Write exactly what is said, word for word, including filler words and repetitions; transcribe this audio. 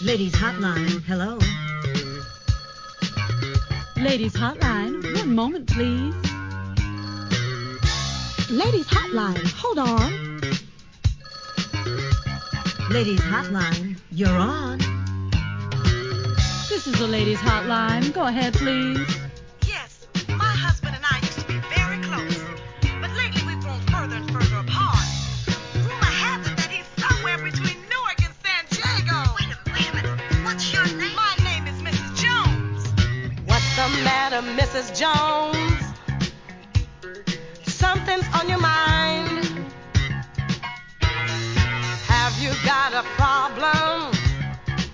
Ladies Hotline, hello. Ladies Hotline, one moment, please. Ladies Hotline, hold on. Ladies Hotline, you're on. This is the Ladies Hotline. Go ahead, please. Yes, my husband and I used to be very close, but lately we've grown further and further apart. Rumor has it that he's somewhere between Newark and San Diego. Wait a minute, wait a minute. What's your name? My name is Missus Jones. What's the matter, Missus Jones? Something's on your mind. Have you got a problem?